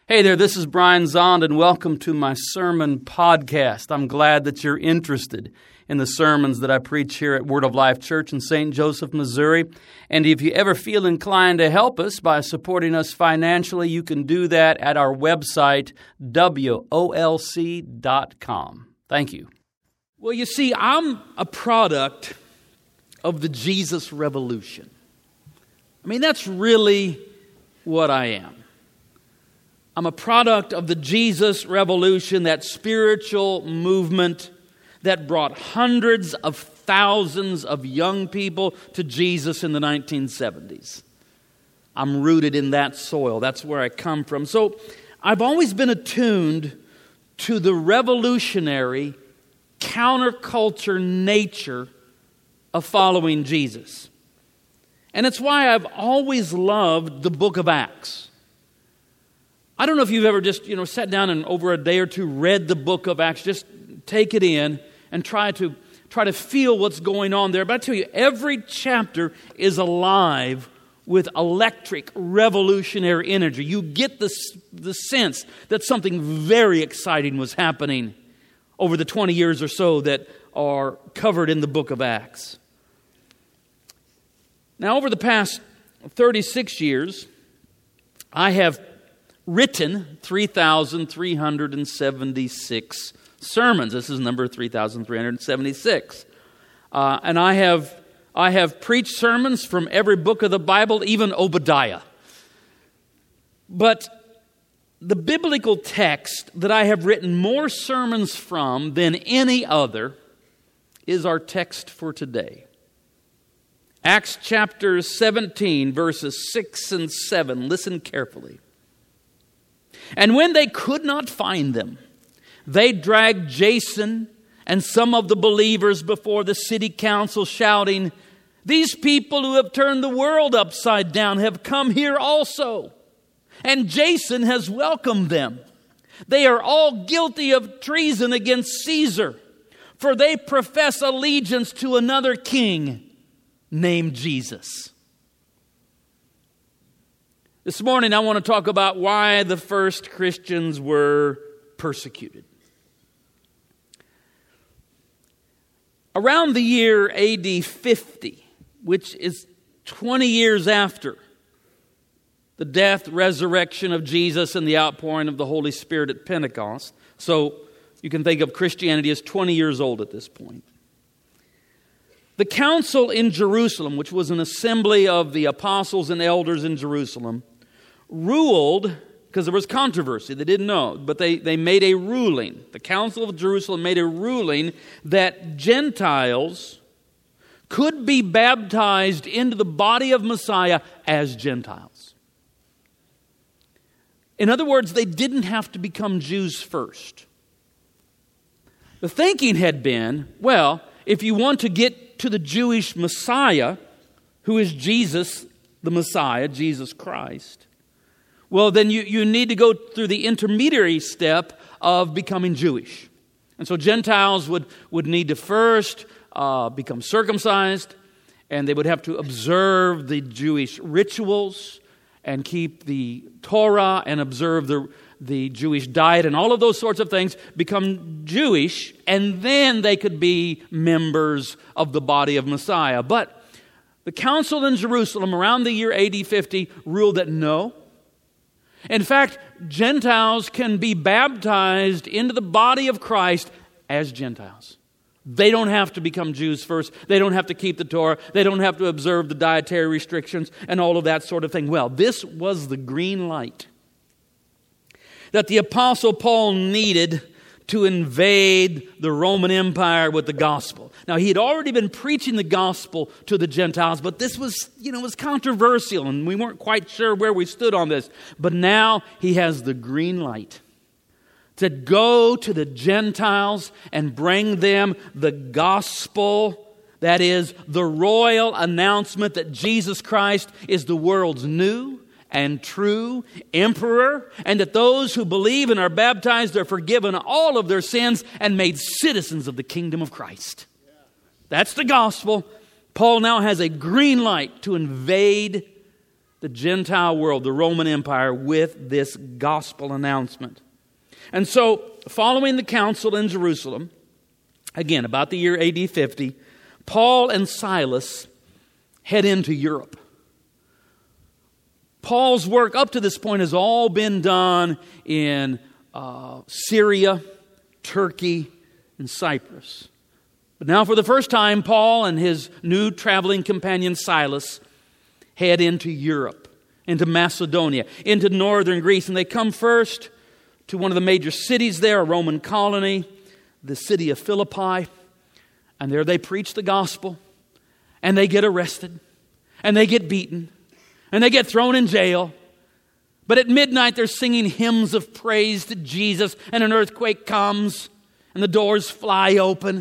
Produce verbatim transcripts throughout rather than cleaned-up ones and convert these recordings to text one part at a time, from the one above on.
Hey there, this is Brian Zond, and welcome to my sermon podcast. I'm glad that you're interested in the sermons that I preach here at Word of Life Church in Saint Joseph, Missouri. And if you ever feel inclined to help us by supporting us financially, you can do that at our website, W O L C dot com. Thank you. Well, you see, I'm a product of the Jesus Revolution. I mean, that's really what I am. I'm a product of the Jesus Revolution, that spiritual movement that brought hundreds of thousands of young people to Jesus in the nineteen seventies. I'm rooted in that soil. That's where I come from. So I've always been attuned to the revolutionary, counterculture nature of following Jesus. And it's why I've always loved the book of Acts. I don't know if you've ever just, you know, sat down and over a day or two read the book of Acts. Just take it in and try to try to feel what's going on there. But I tell you, every chapter is alive with electric, revolutionary energy. You get the, the sense that something very exciting was happening over the twenty years or so that are covered in the book of Acts. Now, over the past thirty-six years, I have written three thousand three hundred seventy-six sermons. This is number three thousand three hundred seventy-six. Uh, and I have I have preached sermons from every book of the Bible, even Obadiah. But the biblical text that I have written more sermons from than any other is our text for today. Acts chapter seventeen, verses six and seven. Listen carefully. And when they could not find them, they dragged Jason and some of the believers before the city council, shouting, "These people who have turned the world upside down have come here also. And Jason has welcomed them. They are all guilty of treason against Caesar, for they profess allegiance to another king named Jesus." This morning I want to talk about why the first Christians were persecuted. Around the year A D fifty, which is twenty years after the death, resurrection of Jesus and the outpouring of the Holy Spirit at Pentecost, so you can think of Christianity as twenty years old at this point. The council in Jerusalem, which was an assembly of the apostles and elders in Jerusalem, ruled, because there was controversy, they didn't know, but they, they made a ruling. The Council of Jerusalem made a ruling that Gentiles could be baptized into the body of Messiah as Gentiles. In other words, they didn't have to become Jews first. The thinking had been, well, if you want to get to the Jewish Messiah, who is Jesus, the Messiah, Jesus Christ, well, then you, you need to go through the intermediary step of becoming Jewish. And so Gentiles would, would need to first uh, become circumcised, and they would have to observe the Jewish rituals and keep the Torah and observe the, the Jewish diet and all of those sorts of things, become Jewish, and then they could be members of the body of Messiah. But the council in Jerusalem around the year A D fifty ruled that no. In fact, Gentiles can be baptized into the body of Christ as Gentiles. They don't have to become Jews first. They don't have to keep the Torah. They don't have to observe the dietary restrictions and all of that sort of thing. Well, this was the green light that the Apostle Paul needed to invade the Roman Empire with the gospel. Now, he had already been preaching the gospel to the Gentiles, but this was, you know, was controversial, and we weren't quite sure where we stood on this. But now he has the green light to go to the Gentiles and bring them the gospel, that is, the royal announcement that Jesus Christ is the world's new and true emperor, and that those who believe and are baptized are forgiven all of their sins and made citizens of the kingdom of Christ. That's the gospel. Paul now has a green light to invade the Gentile world, the Roman Empire, with this gospel announcement. And so, following the council in Jerusalem, again, about the year A D fifty, Paul and Silas head into Europe. Paul's work up to this point has all been done in uh, Syria, Turkey, and Cyprus. But now for the first time, Paul and his new traveling companion Silas head into Europe, into Macedonia, into northern Greece. And they come first to one of the major cities there, a Roman colony, the city of Philippi. And there they preach the gospel. And they get arrested. And they get beaten. And they get thrown in jail. But at midnight they're singing hymns of praise to Jesus. And an earthquake comes. And the doors fly open.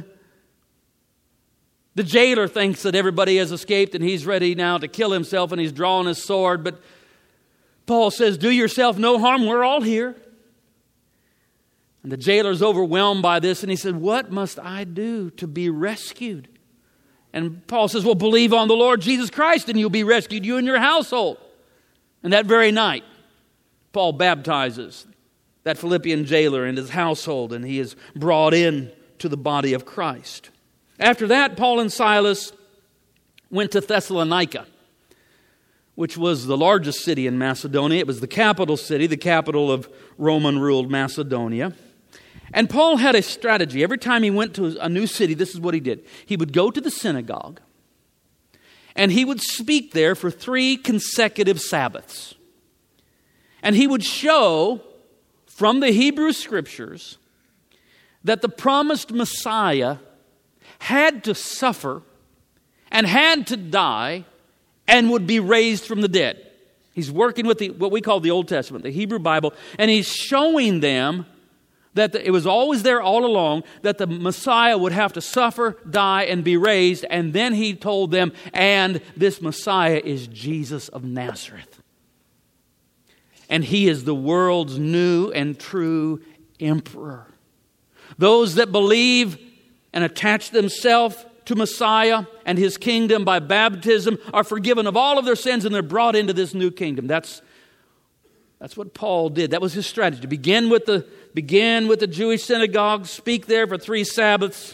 The jailer thinks that everybody has escaped and he's ready now to kill himself. And he's drawing his sword. But Paul says, do yourself no harm. We're all here. And the jailer's overwhelmed by this. And he said, what must I do to be rescued? And Paul says, well, believe on the Lord Jesus Christ and you'll be rescued, you and your household. And that very night, Paul baptizes that Philippian jailer and his household, and he is brought in to the body of Christ. After that, Paul and Silas went to Thessalonica, which was the largest city in Macedonia. It was the capital city, the capital of Roman-ruled Macedonia. And Paul had a strategy. Every time he went to a new city, this is what he did. He would go to the synagogue, and he would speak there for three consecutive Sabbaths. And he would show from the Hebrew Scriptures that the promised Messiah had to suffer and had to die and would be raised from the dead. He's working with the, what we call the Old Testament, the Hebrew Bible, and he's showing them that the, it was always there all along that the Messiah would have to suffer, die, and be raised. And then he told them, and this Messiah is Jesus of Nazareth. And he is the world's new and true emperor. Those that believe and attach themselves to Messiah and his kingdom by baptism are forgiven of all of their sins, and they're brought into this new kingdom. That's, that's what Paul did. That was his strategy. To begin with the begin with the Jewish synagogue, speak there for three Sabbaths.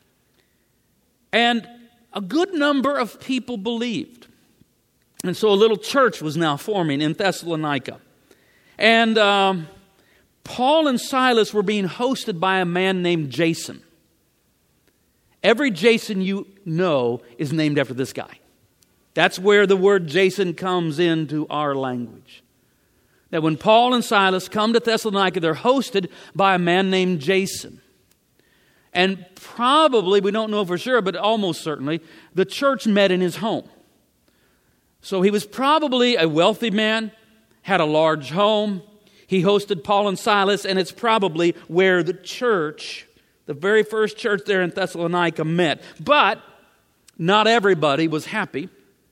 And a good number of people believed. And so a little church was now forming in Thessalonica. And um, Paul and Silas were being hosted by a man named Jason. Every Jason you know is named after this guy. That's where the word Jason comes into our language. That when Paul and Silas come to Thessalonica, they're hosted by a man named Jason. And probably, we don't know for sure, but almost certainly, the church met in his home. So he was probably a wealthy man, had a large home. He hosted Paul and Silas, and it's probably where the church, the very first church there in Thessalonica, met. But not everybody was happy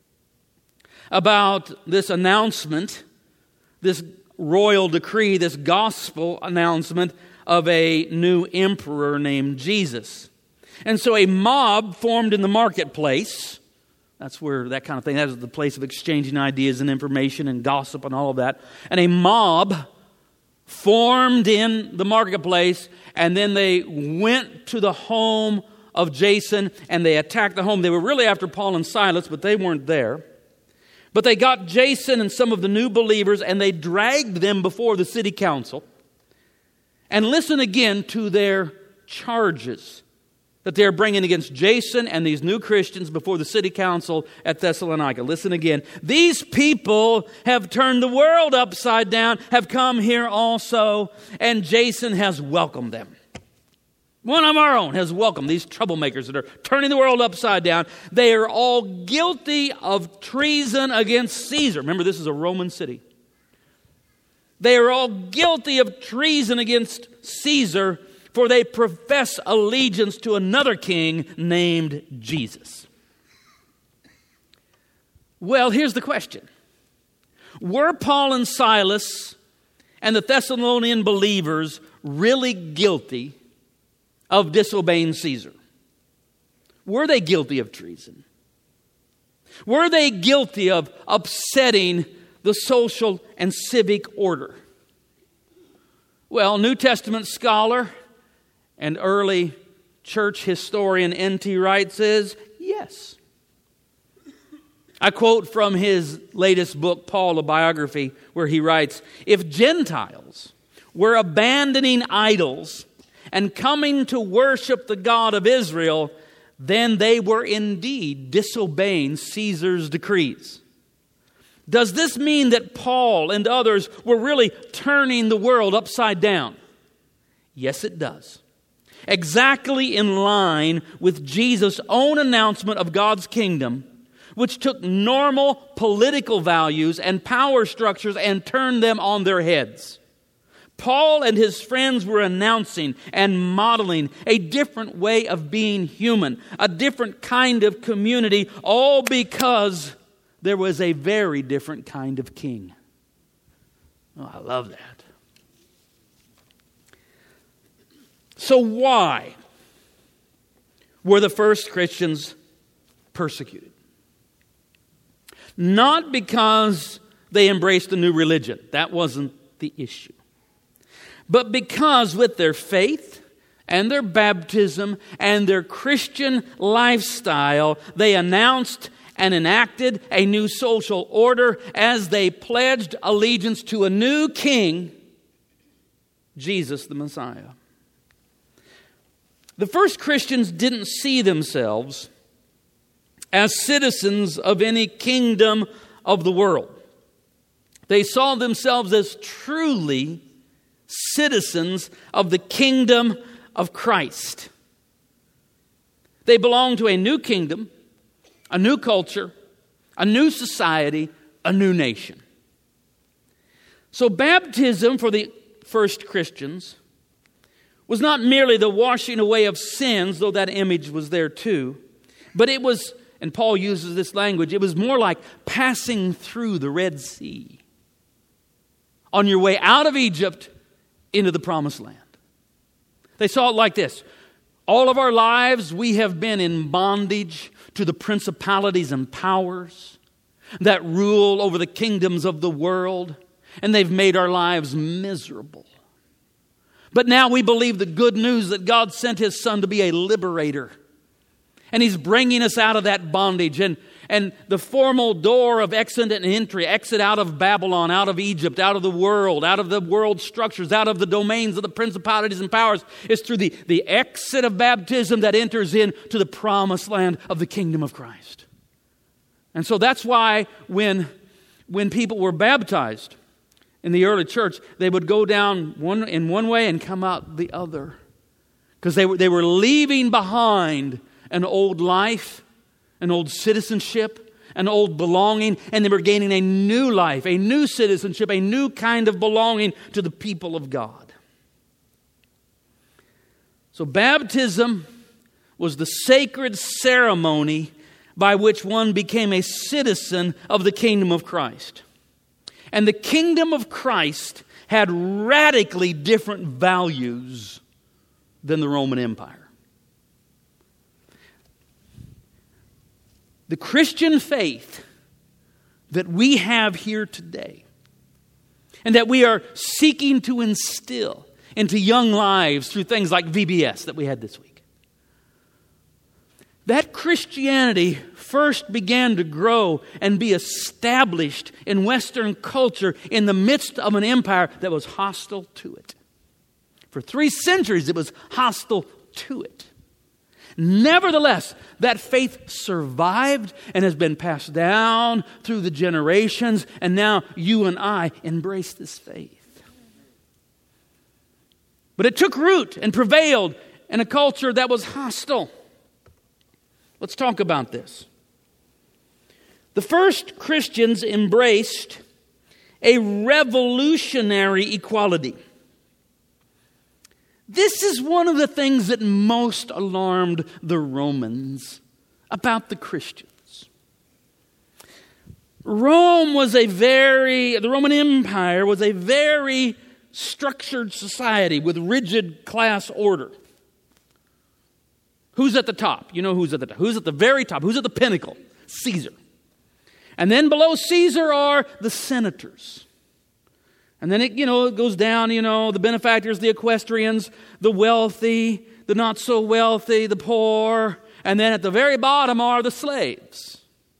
about this announcement, this royal decree, this gospel announcement of a new emperor named Jesus. And so a mob formed in the marketplace. That's where that kind of thing, that is the place of exchanging ideas and information and gossip and all of that. And a mob formed in the marketplace, and then they went to the home of Jason and they attacked the home. They were really after Paul and Silas, but they weren't there. But they got Jason and some of the new believers and they dragged them before the city council. And listen again to their charges that they're bringing against Jason and these new Christians before the city council at Thessalonica. Listen again. These people have turned the world upside down, have come here also, and Jason has welcomed them. One of our own has welcomed these troublemakers that are turning the world upside down. They are all guilty of treason against Caesar. Remember, this is a Roman city. They are all guilty of treason against Caesar, for they profess allegiance to another king named Jesus. Well, here's the question. Were Paul and Silas and the Thessalonian believers really guilty of disobeying Caesar? Were they guilty of treason? Were they guilty of upsetting the social and civic order? Well, New Testament scholar and early church historian N T Wright says, yes. I quote from his latest book, Paul, a Biography, where he writes, if Gentiles were abandoning idols and coming to worship the God of Israel, then they were indeed disobeying Caesar's decrees. Does this mean that Paul and others were really turning the world upside down? Yes, it does. Exactly in line with Jesus' own announcement of God's kingdom, which took normal political values and power structures and turned them on their heads. Paul and his friends were announcing and modeling a different way of being human, a different kind of community, all because there was a very different kind of king. Oh, I love that. So why were the first Christians persecuted? Not because they embraced a new religion. That wasn't the issue. But because with their faith and their baptism and their Christian lifestyle, they announced and enacted a new social order as they pledged allegiance to a new king, Jesus the Messiah. The first Christians didn't see themselves as citizens of any kingdom of the world. They saw themselves as truly citizens of the kingdom of Christ. They belonged to a new kingdom, a new culture, a new society, a new nation. So baptism for the first Christians was not merely the washing away of sins, though that image was there too, but it was, and Paul uses this language, it was more like passing through the Red Sea on your way out of Egypt into the Promised Land. They saw it like this. All of our lives we have been in bondage to the principalities and powers that rule over the kingdoms of the world, and they've made our lives miserable. But now we believe the good news that God sent His Son to be a liberator. And He's bringing us out of that bondage. And, and the formal door of exit and entry, exit out of Babylon, out of Egypt, out of the world, out of the world structures, out of the domains of the principalities and powers, is through the, the exit of baptism that enters into the promised land of the kingdom of Christ. And so that's why when, when people were baptized in the early church, they would go down one in one way and come out the other. Because they were, they were leaving behind an old life, an old citizenship, an old belonging, and they were gaining a new life, a new citizenship, a new kind of belonging to the people of God. So baptism was the sacred ceremony by which one became a citizen of the kingdom of Christ. And the kingdom of Christ had radically different values than the Roman Empire. The Christian faith that we have here today and that we are seeking to instill into young lives through things like V B S that we had this week. That Christianity first began to grow and be established in Western culture in the midst of an empire that was hostile to it. For three centuries it was hostile to it. Nevertheless, that faith survived and has been passed down through the generations, and now you and I embrace this faith. But it took root and prevailed in a culture that was hostile. Let's talk about this. The first Christians embraced a revolutionary equality. This is one of the things that most alarmed the Romans about the Christians. Rome was a very, the Roman Empire was a very structured society with rigid class order. Who's at the top? You know who's at the top. Who's at the very top? Who's at the pinnacle? Caesar. And then below Caesar are the senators. And then it, you know, it goes down, you know, the benefactors, the equestrians, the wealthy, the not so wealthy, the poor. And then at the very bottom are the slaves.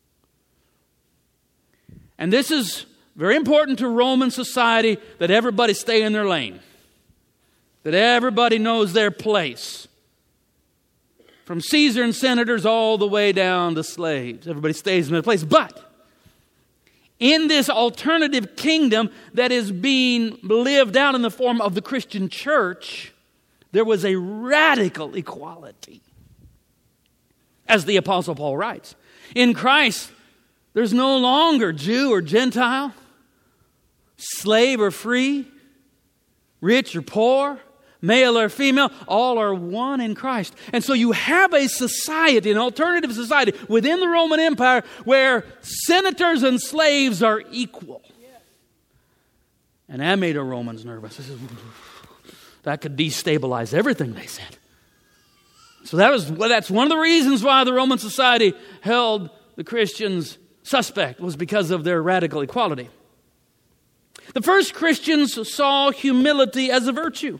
And this is very important to Roman society, that everybody stay in their lane. That everybody knows their place. From Caesar and senators all the way down to slaves. Everybody stays in their place. But in this alternative kingdom that is being lived out in the form of the Christian church, there was a radical equality. As the Apostle Paul writes, in Christ, there's no longer Jew or Gentile, slave or free, rich or poor, male or female, all are one in Christ. And so you have a society, an alternative society within the Roman Empire where senators and slaves are equal. And that made the Romans nervous. That could destabilize everything, they said. So that was well, that's one of the reasons why the Roman society held the Christians suspect, was because of their radical equality. The first Christians saw humility as a virtue.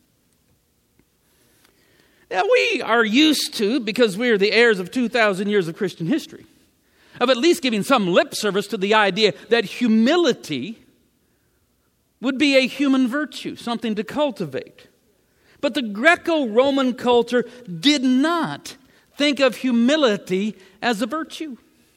Now, we are used to, because we are the heirs of two thousand years of Christian history, of at least giving some lip service to the idea that humility would be a human virtue, something to cultivate. But the Greco-Roman culture did not think of humility as a virtue.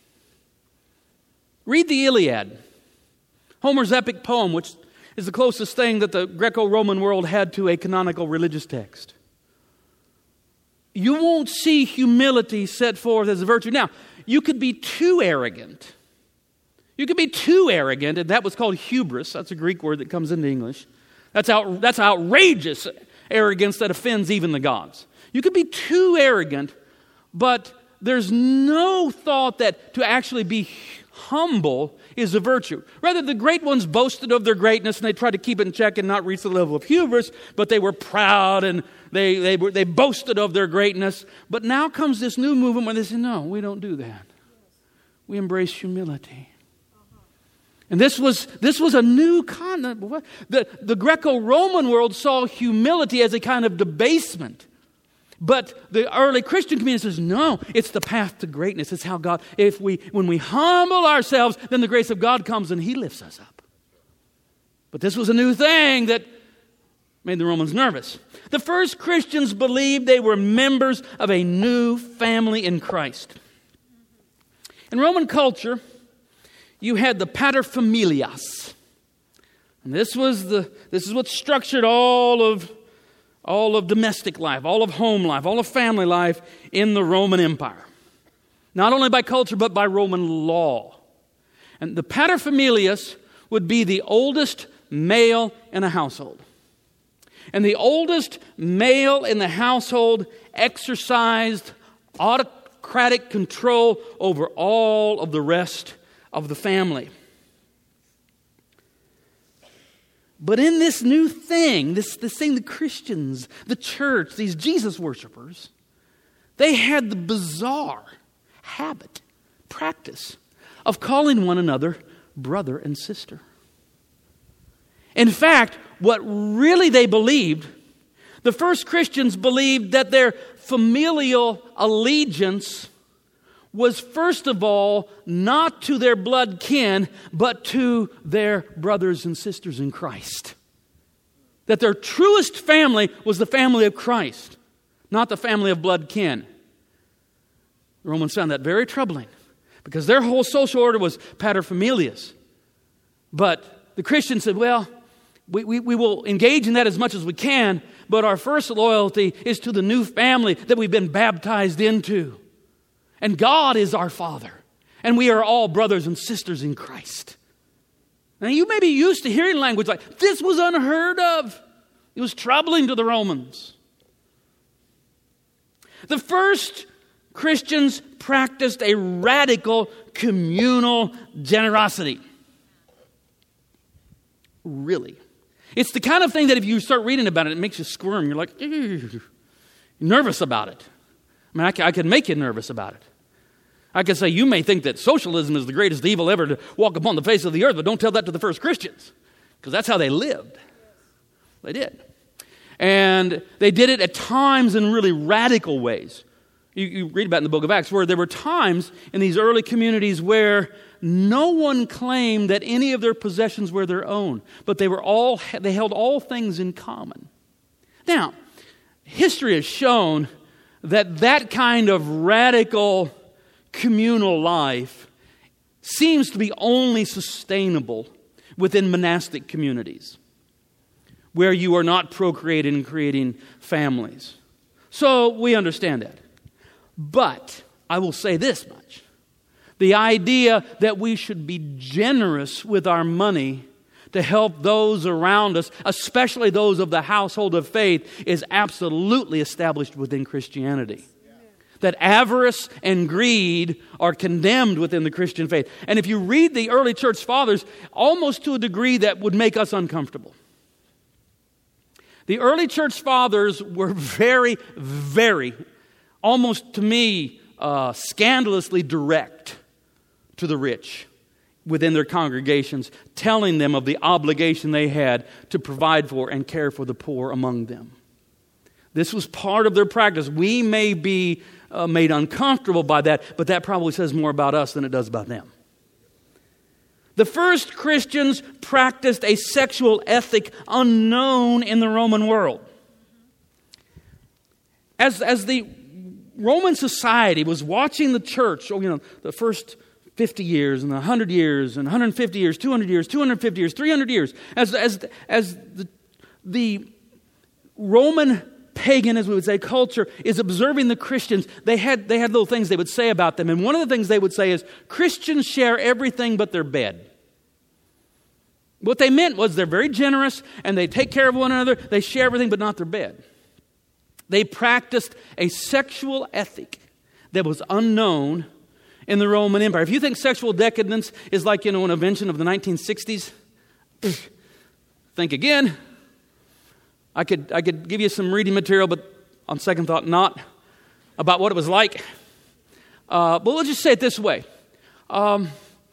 Read the Iliad, Homer's epic poem, which is the closest thing that the Greco-Roman world had to a canonical religious text. You won't see humility set forth as a virtue. Now, you could be too arrogant. You could be too arrogant, and that was called hubris. That's a Greek word that comes into English. That's out, that's outrageous arrogance that offends even the gods. You could be too arrogant, but there's no thought that to actually be humble is a virtue. Rather, the great ones boasted of their greatness, and they tried to keep it in check and not reach the level of hubris, but they were proud and they they were, they boasted of their greatness. But now comes this new movement where they say, no, we don't do that. We embrace humility. And this was this was a new concept. The, the Greco-Roman world saw humility as a kind of debasement. But the early Christian community says, no, it's the path to greatness. It's how God, if we, when we humble ourselves, then the grace of God comes and He lifts us up. But this was a new thing that made the Romans nervous. The first Christians believed they were members of a new family in Christ. In Roman culture, you had the paterfamilias. And this was the this is what structured all of all of domestic life, all of home life, all of family life in the Roman Empire. Not only by culture, but by Roman law. And the paterfamilias would be the oldest male in a household. And the oldest male in the household exercised autocratic control over all of the rest of the family. But in this new thing, this, this thing the Christians, the church, these Jesus worshipers, they had the bizarre habit, practice of calling one another brother and sister. In fact, what really they believed, the first Christians believed that their familial allegiance was first of all not to their blood kin, but to their brothers and sisters in Christ. That their truest family was the family of Christ, not the family of blood kin. The Romans found that very troubling because their whole social order was paterfamilias. But the Christians said, well, we, we, we will engage in that as much as we can, but our first loyalty is to the new family that we've been baptized into. And God is our Father. And we are all brothers and sisters in Christ. Now you may be used to hearing language like, this was unheard of. It was troubling to the Romans. The first Christians practiced a radical communal generosity. Really. It's the kind of thing that if you start reading about it, it makes you squirm. You're like, you're nervous about it. I mean, I can, I can make you nervous about it. I could say, you may think that socialism is the greatest evil ever to walk upon the face of the earth, but don't tell that to the first Christians, because that's how they lived. They did. And they did it at times in really radical ways. You, you read about it in the book of Acts, where there were times in these early communities where no one claimed that any of their possessions were their own, but they were all they held all things in common. Now, history has shown that that kind of radical communal life seems to be only sustainable within monastic communities, where you are not procreating and creating families. So we understand that. But I will say this much. The idea that we should be generous with our money to help those around us, especially those of the household of faith, is absolutely established within Christianity. That avarice and greed are condemned within the Christian faith. And if you read the early church fathers, almost to a degree that would make us uncomfortable. The early church fathers were very, very, almost to me, uh, scandalously direct to the rich within their congregations, telling them of the obligation they had to provide for and care for the poor among them. This was part of their practice. We may be uh, made uncomfortable by that, but that probably says more about us than it does about them. The first Christians practiced a sexual ethic unknown in the Roman world. As, as the Roman society was watching the church, you know, the first fifty years and one hundred years and one hundred fifty years, two hundred years, two hundred fifty years, three hundred years, as, as, as the, the Roman pagan, as we would say, culture is observing the Christians, they had, they had little things they would say about them. And one of the things they would say is, Christians share everything but their bed. What they meant was they're very generous and they take care of one another. They share everything but not their bed. They practiced a sexual ethic that was unknown in the Roman Empire. If you think sexual decadence is like, you know, an invention of the nineteen sixties, think again. I could I could give you some reading material, but on second thought, not, about what it was like. Uh, but we'll just say it this way. Um,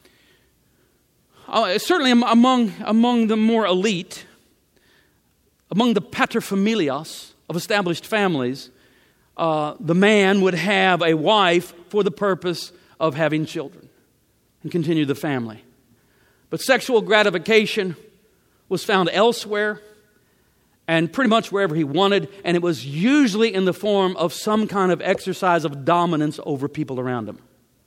uh, certainly among, among the more elite, among the paterfamilias of established families, uh, the man would have a wife for the purpose of having children and continue the family. But sexual gratification was found elsewhere, and pretty much wherever he wanted, and it was usually in the form of some kind of exercise of dominance over people around him.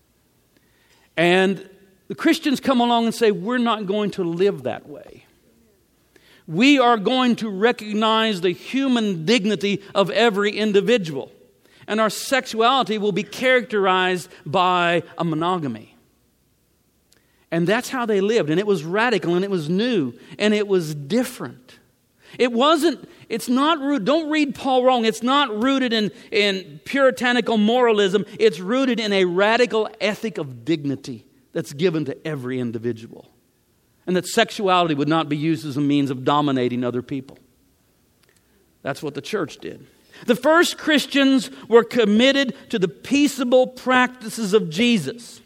And the Christians come along and say, we're not going to live that way. We are going to recognize the human dignity of every individual, and our sexuality will be characterized by a monogamy. And that's how they lived, and it was radical, and it was new, and it was different. It wasn't, it's not rooted, don't read Paul wrong, it's not rooted in, in puritanical moralism. It's rooted in a radical ethic of dignity that's given to every individual. And that sexuality would not be used as a means of dominating other people. That's what the church did. The first Christians were committed to the peaceable practices of Jesus.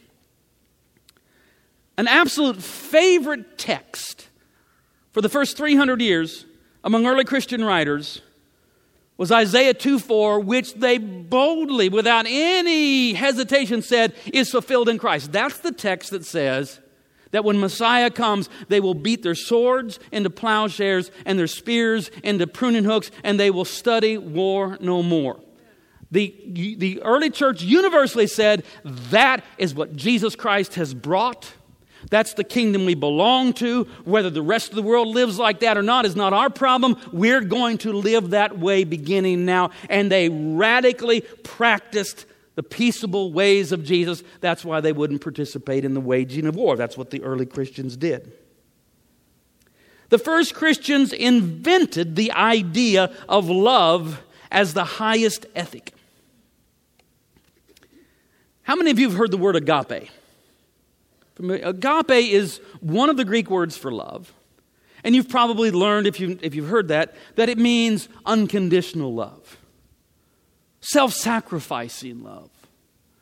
An absolute favorite text for the first three hundred years among early Christian writers was Isaiah two four, which they boldly, without any hesitation, said is fulfilled in Christ. That's the text that says that when Messiah comes, they will beat their swords into plowshares and their spears into pruning hooks, and they will study war no more. The, the early church universally said that is what Jesus Christ has brought. That's the kingdom we belong to. Whether the rest of the world lives like that or not is not our problem. We're going to live that way beginning now. And they radically practiced the peaceable ways of Jesus. That's why they wouldn't participate in the waging of war. That's what the early Christians did. The first Christians invented the idea of love as the highest ethic. How many of you have heard the word agape? Agape is one of the Greek words for love. And you've probably learned, if, you, if you've heard that, that it means unconditional love. Self-sacrificing love.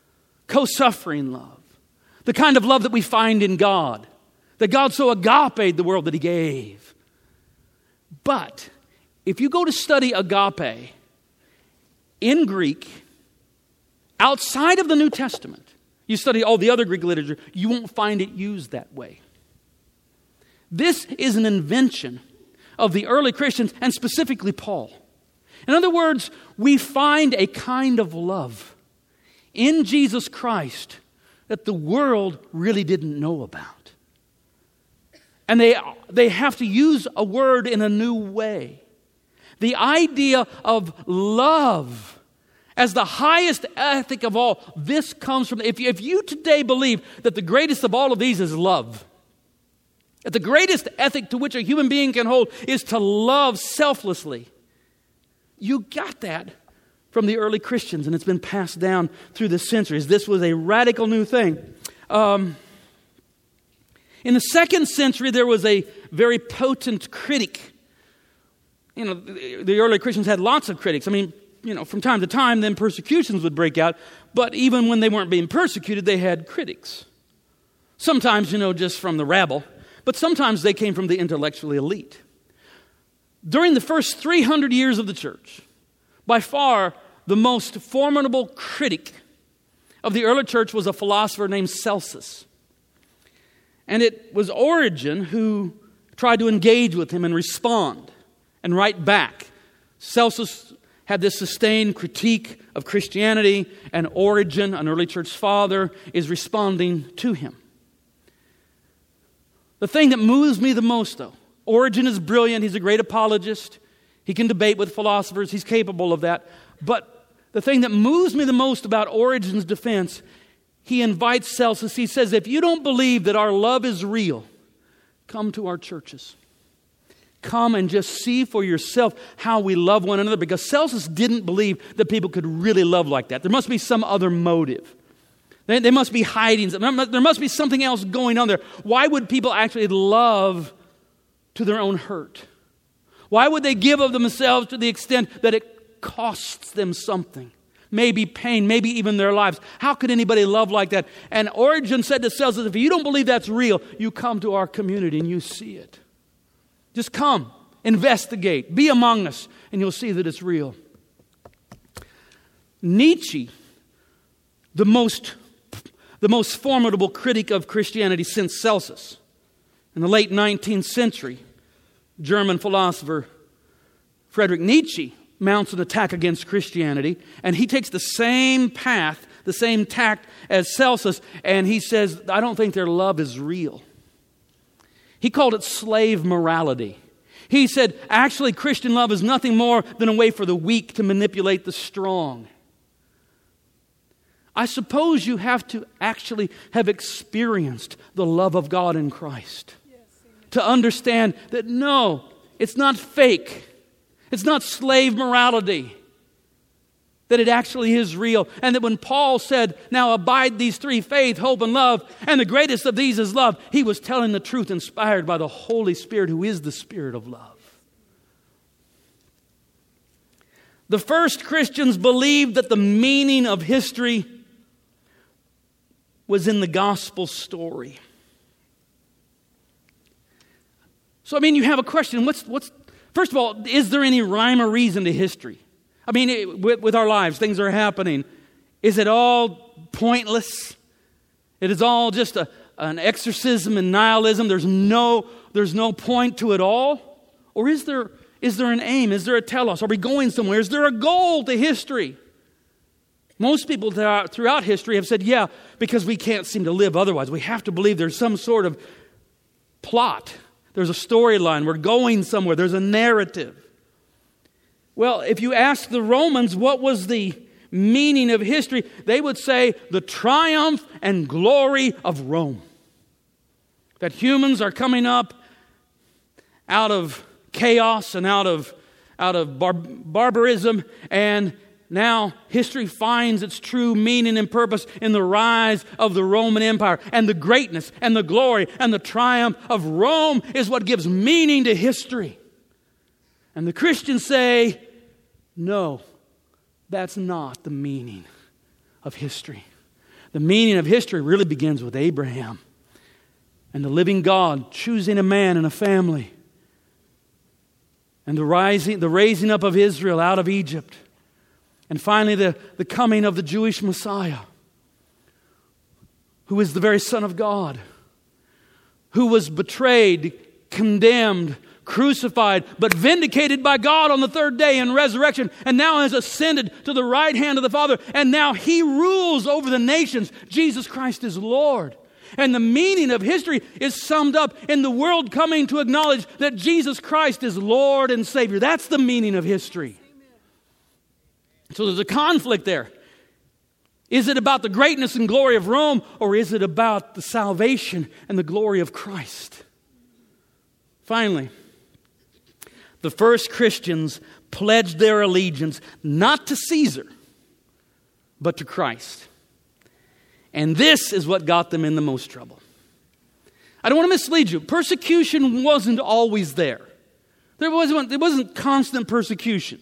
co-suffering love, the kind of love that we find in God, that God so agaped the world that he gave. But if you go to study agape in Greek, outside of the New Testament, you study all the other Greek literature, you won't find it used that way. This is an invention of the early Christians, and specifically Paul. In other words, we find a kind of love in Jesus Christ that the world really didn't know about. And they, they have to use a word in a new way. The idea of love as the highest ethic of all, this comes from, if you, if you today believe that the greatest of all of these is love, that the greatest ethic to which a human being can hold is to love selflessly, you got that from the early Christians, and it's been passed down through the centuries. This was a radical new thing. Um, in the second century, there was a very potent critic. You know, the early Christians had lots of critics. I mean, you know, from time to time, then persecutions would break out. But even when they weren't being persecuted, they had critics. Sometimes, you know, just from the rabble. But sometimes they came from the intellectually elite. During the first three hundred years of the church, by far the most formidable critic of the early church was a philosopher named Celsus. And it was Origen who tried to engage with him and respond and write back. Celsus had this sustained critique of Christianity, and Origen, an early church father, is responding to him. The thing that moves me the most, though, Origen is brilliant. He's a great apologist. He can debate with philosophers. He's capable of that. But the thing that moves me the most about Origen's defense, he invites Celsus. He says, if you don't believe that our love is real, come to our churches. Come and just see for yourself how we love one another. Because Celsus didn't believe that people could really love like that. There must be some other motive. They, they must be hiding. There must be something else going on there. Why would people actually love to their own hurt? Why would they give of themselves to the extent that it costs them something? Maybe pain, maybe even their lives. How could anybody love like that? And Origen said to Celsus, if you don't believe that's real, you come to our community and you see it. Just come, investigate, be among us, and you'll see that it's real. Nietzsche, the most, the most formidable critic of Christianity since Celsus, in the late nineteenth century, German philosopher Friedrich Nietzsche mounts an attack against Christianity, and he takes the same path, the same tact as Celsus, and he says, I don't think their love is real. He called it slave morality. He said, actually, Christian love is nothing more than a way for the weak to manipulate the strong. I suppose you have to actually have experienced the love of God in Christ to understand that no, it's not fake. It's not slave morality. That it actually is real. And that when Paul said, now abide these three, faith, hope, and love, and the greatest of these is love, he was telling the truth inspired by the Holy Spirit, who is the Spirit of love. The first Christians believed that the meaning of history was in the gospel story. So, I mean, you have a question. What's, what's, first of all, is there any rhyme or reason to history? I mean, it, with, with our lives, things are happening. Is it all pointless? It is all just a, an exorcism and nihilism. There's no, there's no point to it all? Or is there, is there an aim? Is there a telos? Are we going somewhere? Is there a goal to history? Most people throughout history have said, yeah, because we can't seem to live otherwise. We have to believe there's some sort of plot. There's a storyline. We're going somewhere. There's a narrative. Well, if you ask the Romans what was the meaning of history, they would say the triumph and glory of Rome. That humans are coming up out of chaos and out of, out of bar- barbarism, and now history finds its true meaning and purpose in the rise of the Roman Empire. And the greatness and the glory and the triumph of Rome is what gives meaning to history. And the Christians say, no, that's not the meaning of history. The meaning of history really begins with Abraham and the living God choosing a man and a family, and the rising, the raising up of Israel out of Egypt, and finally the, the coming of the Jewish Messiah, who is the very Son of God, who was betrayed, condemned, crucified, but vindicated by God on the third day in resurrection, and now has ascended to the right hand of the Father, and now He rules over the nations. Jesus Christ is Lord. And the meaning of history is summed up in the world coming to acknowledge that Jesus Christ is Lord and Savior. That's the meaning of history. So there's a conflict there. Is it about the greatness and glory of Rome, or is it about the salvation and the glory of Christ? Finally, the first Christians pledged their allegiance not to Caesar, but to Christ. And this is what got them in the most trouble. I don't want to mislead you. Persecution wasn't always there. There wasn't, there wasn't constant persecution.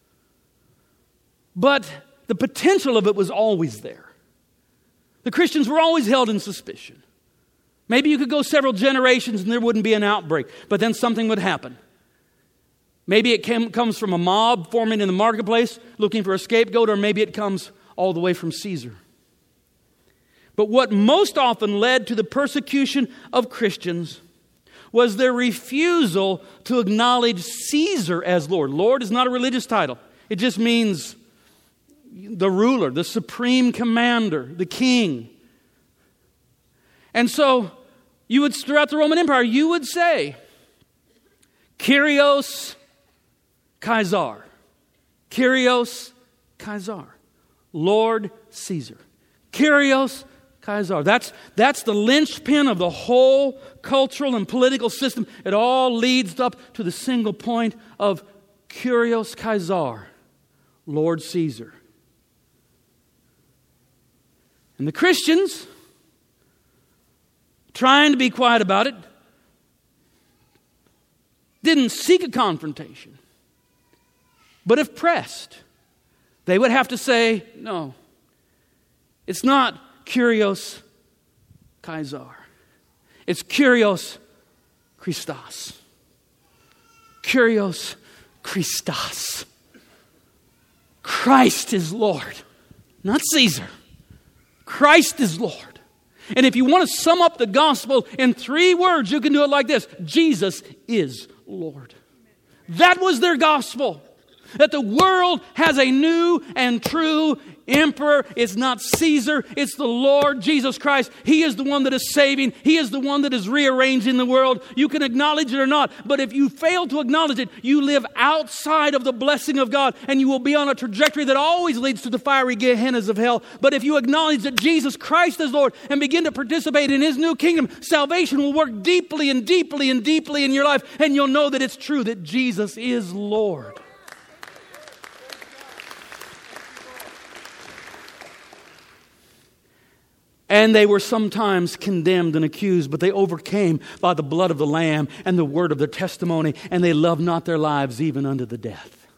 But the potential of it was always there. The Christians were always held in suspicion. Maybe you could go several generations and there wouldn't be an outbreak, but then something would happen. Maybe it came, comes from a mob forming in the marketplace looking for a scapegoat, or maybe it comes all the way from Caesar. But what most often led to the persecution of Christians was their refusal to acknowledge Caesar as Lord. Lord is not a religious title. It just means the ruler, the supreme commander, the king. And so, you would, throughout the Roman Empire, you would say, Kyrios Caesar. Kyrios Caesar. Lord Caesar. Kyrios Caesar. That's, that's the linchpin of the whole cultural and political system. It all leads up to the single point of Kyrios Caesar, Lord Caesar. And the Christians, trying to be quiet about it, didn't seek a confrontation. But if pressed, they would have to say, no, it's not Kyrios Caesar. It's Kyrios Christos. Kyrios Christos. Christ is Lord, not Caesar. Christ is Lord. And if you want to sum up the gospel in three words, you can do it like this: Jesus is Lord. That was their gospel. That the world has a new and true emperor. It's not Caesar, it's the Lord Jesus Christ. He is the one that is saving. He is the one that is rearranging the world. You can acknowledge it or not, but if you fail to acknowledge it, you live outside of the blessing of God, and you will be on a trajectory that always leads to the fiery Gehennas of hell. But if you acknowledge that Jesus Christ is Lord and begin to participate in His new kingdom, salvation will work deeply and deeply and deeply in your life, and you'll know that it's true that Jesus is Lord. And they were sometimes condemned and accused, but they overcame by the blood of the Lamb and the word of their testimony, and they loved not their lives even unto the death.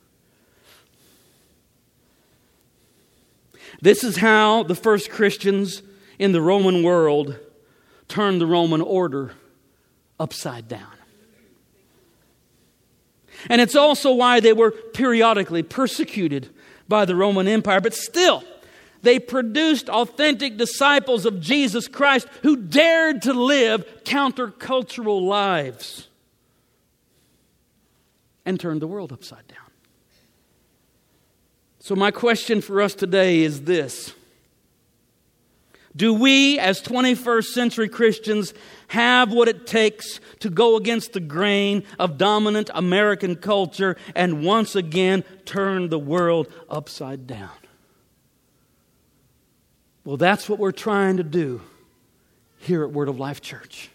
This is how the first Christians in the Roman world turned the Roman order upside down. And it's also why they were periodically persecuted by the Roman Empire, but still, they produced authentic disciples of Jesus Christ who dared to live countercultural lives and turned the world upside down. So my question for us today is this: do we as twenty-first century Christians have what it takes to go against the grain of dominant American culture and once again turn the world upside down? Well, that's what we're trying to do here at Word of Life Church.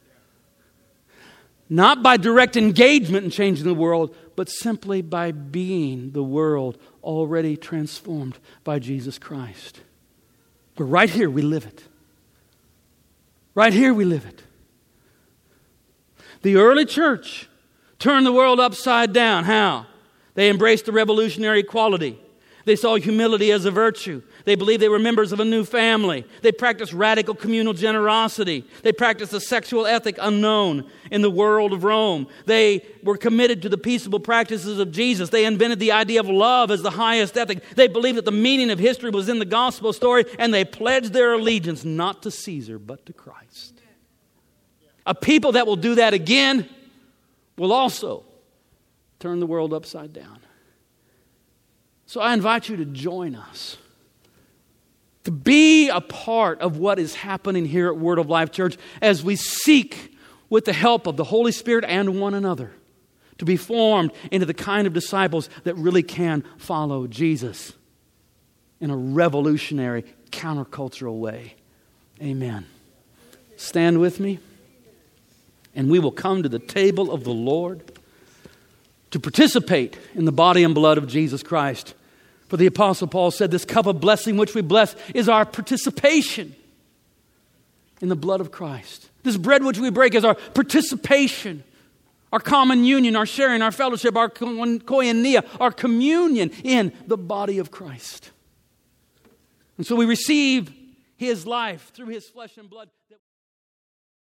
Not by direct engagement in changing the world, but simply by being the world already transformed by Jesus Christ. But right here we live it. Right here we live it. The early church turned the world upside down. How? They embraced the revolutionary quality. They saw humility as a virtue. They believed they were members of a new family. They practiced radical communal generosity. They practiced a sexual ethic unknown in the world of Rome. They were committed to the peaceable practices of Jesus. They invented the idea of love as the highest ethic. They believed that the meaning of history was in the gospel story, and they pledged their allegiance not to Caesar, but to Christ. A people that will do that again will also turn the world upside down. So I invite you to join us, to be a part of what is happening here at Word of Life Church as we seek, with the help of the Holy Spirit and one another, to be formed into the kind of disciples that really can follow Jesus in a revolutionary, countercultural way. Amen. Stand with me, and we will come to the table of the Lord to participate in the body and blood of Jesus Christ. For the Apostle Paul said, this cup of blessing which we bless is our participation in the blood of Christ. This bread which we break is our participation, our common union, our sharing, our fellowship, our koinonia, our communion in the body of Christ. And so we receive His life through His flesh and blood.